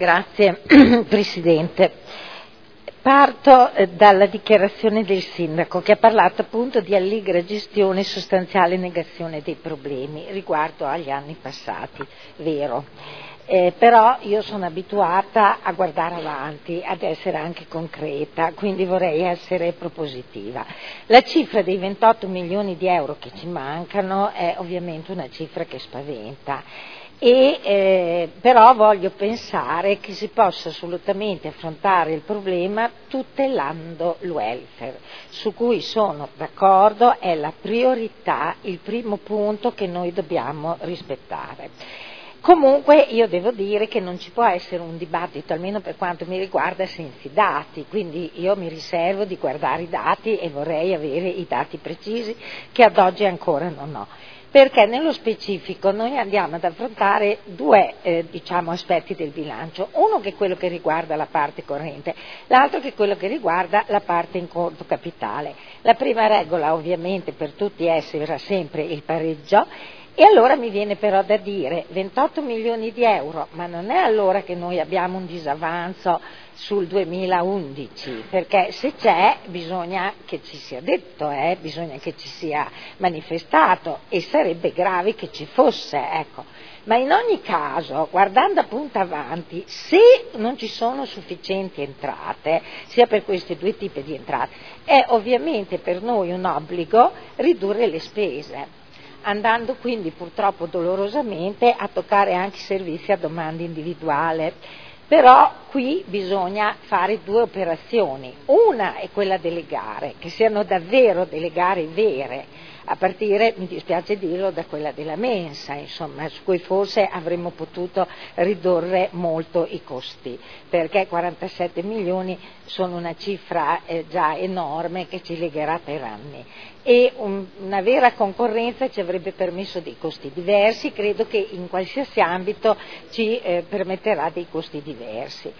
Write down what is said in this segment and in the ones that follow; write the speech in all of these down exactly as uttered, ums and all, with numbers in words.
Grazie Presidente. Parto eh, dalla dichiarazione del Sindaco, che ha parlato appunto di allegra gestione e sostanziale negazione dei problemi riguardo agli anni passati, vero. Eh, però io sono abituata a guardare avanti, ad essere anche concreta, quindi vorrei essere propositiva. La cifra dei ventotto milioni di euro che ci mancano è ovviamente una cifra che spaventa. E eh, però voglio pensare che si possa assolutamente affrontare il problema tutelando il welfare, su cui sono d'accordo, è la priorità, il primo punto che noi dobbiamo rispettare. Comunque io devo dire che non ci può essere un dibattito, almeno per quanto mi riguarda, senza i dati, quindi io mi riservo di guardare i dati e vorrei avere i dati precisi che ad oggi ancora non ho. Perché nello specifico noi andiamo ad affrontare due eh, diciamo, aspetti del bilancio, uno che è quello che riguarda la parte corrente, l'altro che è quello che riguarda la parte in conto capitale. La prima regola ovviamente per tutti è sarà sempre il pareggio. E allora mi viene però da dire ventotto milioni di euro, ma non è allora che noi abbiamo un disavanzo sul duemilaundici, perché se c'è bisogna che ci sia detto, eh, bisogna che ci sia manifestato e sarebbe grave che ci fosse, ecco. Ma in ogni caso, guardando appunto avanti, se non ci sono sufficienti entrate, sia per questi due tipi di entrate, è ovviamente per noi un obbligo ridurre le spese, andando quindi purtroppo dolorosamente a toccare anche i servizi a domanda individuale. Però qui bisogna fare due operazioni, una è quella delle gare, che siano davvero delle gare vere, a partire, mi dispiace dirlo, da quella della mensa, insomma, su cui forse avremmo potuto ridurre molto i costi, perché quarantasette milioni sono una cifra eh, già enorme che ci legherà per anni. E un, una vera concorrenza ci avrebbe permesso dei costi diversi, credo che in qualsiasi ambito ci eh, permetterà dei costi diversi.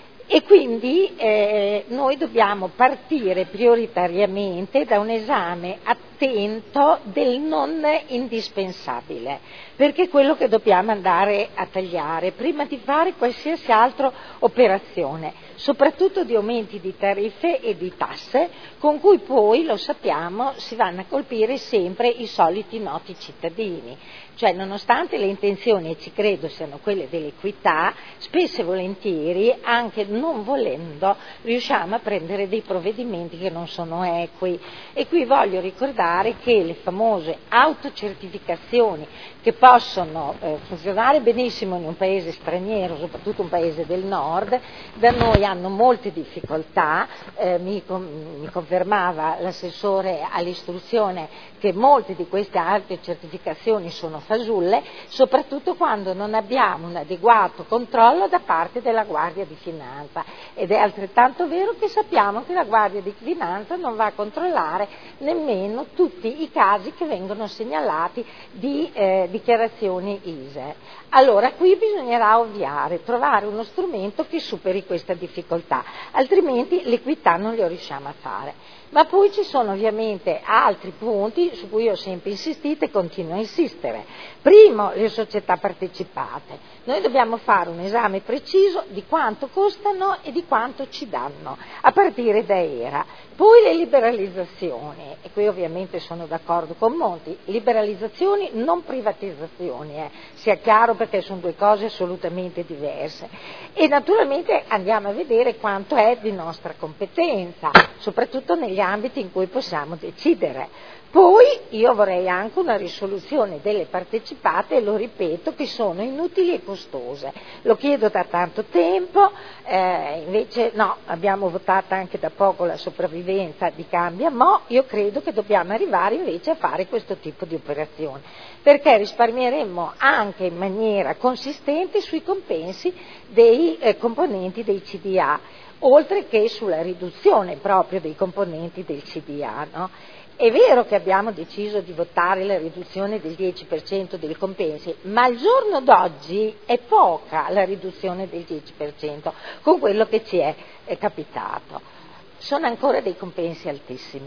E quindi eh, noi dobbiamo partire prioritariamente da un esame attento del non indispensabile, perché è quello che dobbiamo andare a tagliare prima di fare qualsiasi altra operazione, soprattutto di aumenti di tariffe e di tasse, con cui poi, lo sappiamo, si vanno a colpire sempre i soliti noti cittadini. Cioè, nonostante le intenzioni, e ci credo, siano quelle dell'equità, spesso e volentieri, anche non volendo, riusciamo a prendere dei provvedimenti che non sono equi. E qui voglio ricordare che le famose autocertificazioni, che possono eh, funzionare benissimo in un paese straniero, soprattutto un paese del nord, da noi hanno molte difficoltà, eh, mi, mi confermava l'assessore all'istruzione che molte di queste autocertificazioni sono fasulle, soprattutto quando non abbiamo un adeguato controllo da parte della Guardia di Finanza, ed è altrettanto vero che sappiamo che la Guardia di Finanza non va a controllare nemmeno tutti i casi che vengono segnalati di eh, dichiarazioni I S E E. Allora qui bisognerà ovviare, trovare uno strumento che superi questa difficoltà, altrimenti l'equità non lo riusciamo a fare. Ma poi ci sono ovviamente altri punti su cui ho sempre insistito e continuo a insistere. Primo, le società partecipate. Noi dobbiamo fare un esame preciso di quanto costano e di quanto ci danno, a partire da E R A. Poi le liberalizzazioni, e qui ovviamente sono d'accordo con Monti, liberalizzazioni non privatizzazioni, eh, sia chiaro, perché sono due cose assolutamente diverse. E naturalmente andiamo a vedere quanto è di nostra competenza, soprattutto negli ambiti in cui possiamo decidere. Poi io vorrei anche una risoluzione delle partecipate, e lo ripeto, che sono inutili e costose. Lo chiedo da tanto tempo, eh, invece no, abbiamo votato anche da poco la sopravvivenza di Cambia Mo', io credo che dobbiamo arrivare invece a fare questo tipo di operazione, perché risparmieremmo anche in maniera consistente sui compensi dei eh, componenti dei C D A, oltre che sulla riduzione proprio dei componenti del C D A, no? È vero che abbiamo deciso di votare la riduzione del dieci per cento dei compensi, ma al giorno d'oggi è poca la riduzione del dieci per cento con quello che ci è, è capitato. Sono ancora dei compensi altissimi.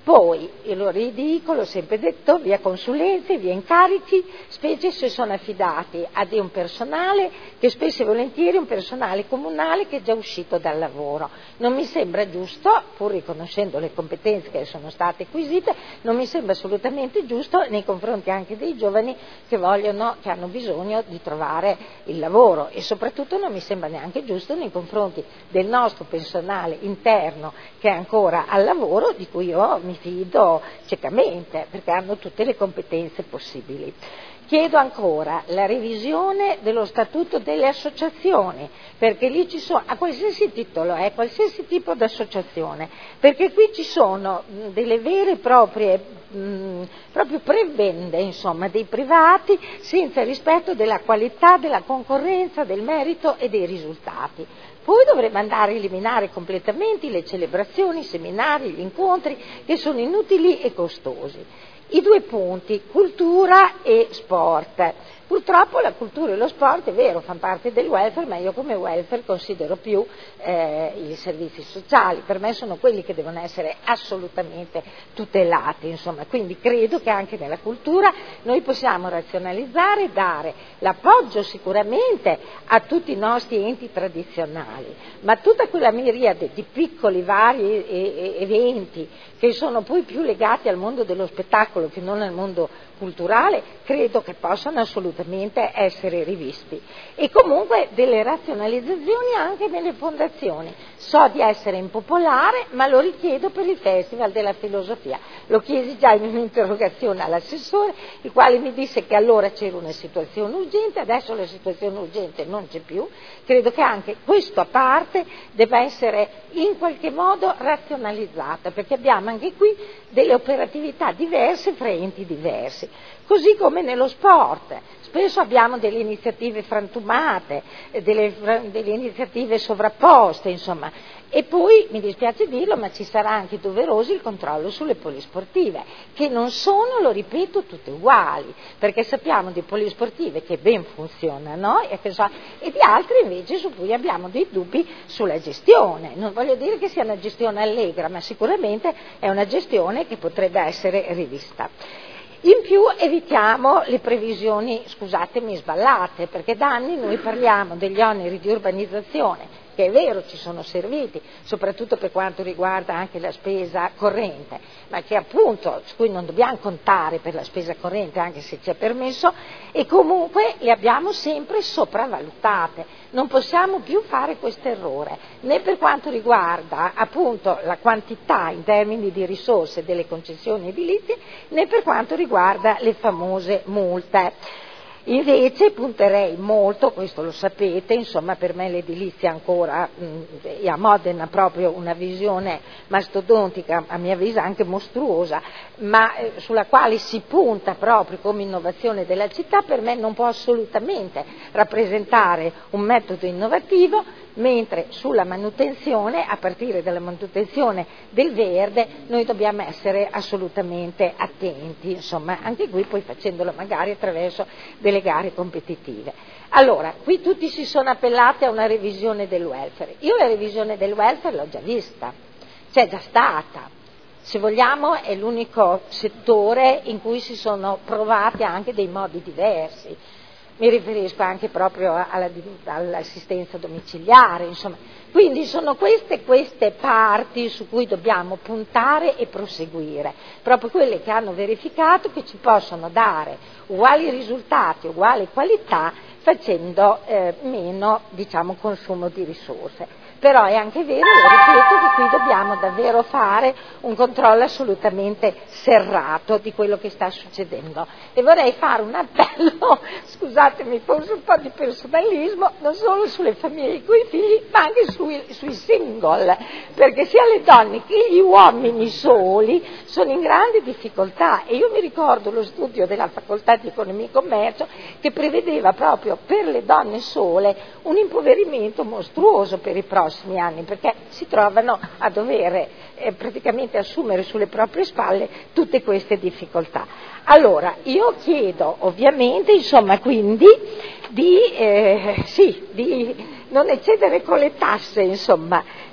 Poi, e lo ridico, l'ho sempre detto, via consulenze, via incarichi, specie se sono affidati a di un personale che spesso e volentieri è un personale comunale che è già uscito dal lavoro. Non mi sembra giusto, pur riconoscendo le competenze che sono state acquisite, non mi sembra assolutamente giusto nei confronti anche dei giovani che vogliono, che hanno bisogno di trovare il lavoro, e soprattutto non mi sembra neanche giusto nei confronti del nostro personale interno che è ancora al lavoro, di cui io mi fido ciecamente perché hanno tutte le competenze possibili. Chiedo ancora la revisione dello statuto delle associazioni, perché lì ci sono, a qualsiasi titolo, eh, qualsiasi tipo di associazione, perché qui ci sono mh, delle vere e proprie mh, proprio prebende, insomma, dei privati senza rispetto della qualità, della concorrenza, del merito e dei risultati. Poi dovrebbe andare a eliminare completamente le celebrazioni, i seminari, gli incontri che sono inutili e costosi. I due punti, cultura e sport. Purtroppo la cultura e lo sport, è vero, fanno parte del welfare, ma io come welfare considero più eh, i servizi sociali. Per me sono quelli che devono essere assolutamente tutelati, insomma. Quindi credo che anche nella cultura noi possiamo razionalizzare e dare l'appoggio sicuramente a tutti i nostri enti tradizionali, ma tutta quella miriade di piccoli vari e- e- eventi che sono poi più legati al mondo dello spettacolo che non al mondo culturale, credo che possano assolutamente essere rivisti. E comunque delle razionalizzazioni anche nelle fondazioni. So di essere impopolare, ma lo richiedo per il Festival della Filosofia. Lo chiesi già in un'interrogazione all'assessore, il quale mi disse che allora c'era una situazione urgente, adesso la situazione urgente non c'è più. Credo che anche questo a parte debba essere in qualche modo razionalizzata, perché abbiamo anche qui delle operatività diverse fra enti diversi. Così come nello sport, spesso abbiamo delle iniziative frantumate, delle, delle iniziative sovrapposte, insomma, e poi, mi dispiace dirlo, ma ci sarà anche doveroso il controllo sulle polisportive, che non sono, lo ripeto, tutte uguali, perché sappiamo di polisportive che ben funzionano e, che so, e di altre invece su cui abbiamo dei dubbi sulla gestione. Non voglio dire che sia una gestione allegra, ma sicuramente è una gestione che potrebbe essere rivista. In più evitiamo le previsioni, scusatemi, sballate, perché da anni noi parliamo degli oneri di urbanizzazione, che è vero ci sono serviti, soprattutto per quanto riguarda anche la spesa corrente, ma che appunto, su cui non dobbiamo contare per la spesa corrente anche se ci è permesso, e comunque le abbiamo sempre sopravvalutate. Non possiamo più fare questo errore, né per quanto riguarda appunto la quantità in termini di risorse delle concessioni edilizie, né per quanto riguarda le famose multe. Invece punterei molto, questo lo sapete, insomma per me l'edilizia ancora mh, è a Modena proprio una visione mastodontica, a mio avviso anche mostruosa, ma eh, sulla quale si punta proprio come innovazione della città, per me non può assolutamente rappresentare un metodo innovativo, mentre sulla manutenzione, a partire dalla manutenzione del verde, noi dobbiamo essere assolutamente attenti, insomma anche qui poi facendolo magari attraverso delle gare competitive. Allora, qui tutti si sono appellati a una revisione del welfare. Io la revisione del welfare l'ho già vista, c'è già stata. Se vogliamo è l'unico settore in cui si sono provati anche dei modi diversi. Mi riferisco anche proprio alla, all'assistenza domiciliare, insomma. Quindi sono queste, queste parti su cui dobbiamo puntare e proseguire, proprio quelle che hanno verificato che ci possono dare uguali risultati, uguale qualità, facendo eh, meno, diciamo, consumo di risorse. Però è anche vero, lo ripeto, che qui dobbiamo davvero fare un controllo assolutamente serrato di quello che sta succedendo. E vorrei fare un appello, scusatemi, forse un po' di personalismo, non solo sulle famiglie con i figli, ma anche sui, sui single, perché sia le donne che gli uomini soli sono in grande difficoltà. E io mi ricordo lo studio della Facoltà di Economia e Commercio che prevedeva proprio per le donne sole un impoverimento mostruoso per i prossimi anni, perché si trovano a dover eh, praticamente assumere sulle proprie spalle tutte queste difficoltà. Allora, io chiedo ovviamente, insomma, quindi di, eh, sì, di non eccedere con le tasse, insomma,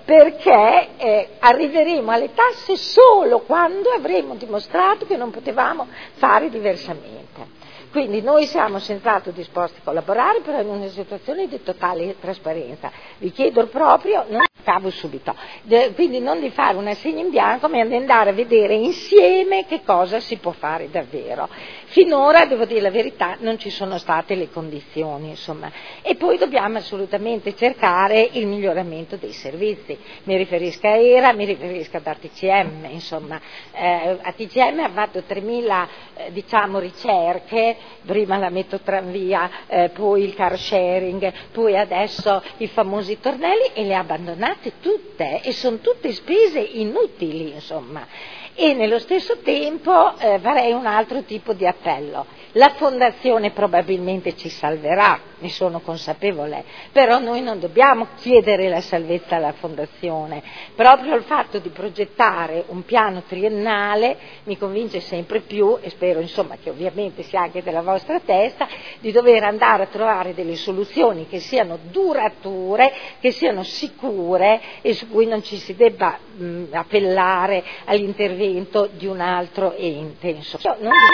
perché eh, arriveremo alle tasse solo quando avremo dimostrato che non potevamo fare diversamente. Quindi noi siamo senz'altro disposti a collaborare, però in una situazione di totale trasparenza. Vi chiedo proprio, non cavo subito, de, quindi non di fare un assegno in bianco, ma di andare a vedere insieme che cosa si può fare davvero. Finora, devo dire la verità, non ci sono state le condizioni, insomma. E poi dobbiamo assolutamente cercare il miglioramento dei servizi. Mi riferisco a ERA, mi riferisco ad A T C M, insomma. Eh, A T C M ha fatto tremila eh, diciamo ricerche, prima la metotranvia, eh, poi il car sharing, poi adesso i famosi tornelli, e le ha abbandonate tutte, e sono tutte spese inutili, insomma. E nello stesso tempo eh, farei un altro tipo di appello. La fondazione probabilmente ci salverà, ne sono consapevole, però noi non dobbiamo chiedere la salvezza alla fondazione. Proprio il fatto di progettare un piano triennale mi convince sempre più, e spero insomma che ovviamente sia anche della vostra testa, di dover andare a trovare delle soluzioni che siano durature, che siano sicure e su cui non ci si debba mh, appellare all'intervento di un altro ente. Insomma. Non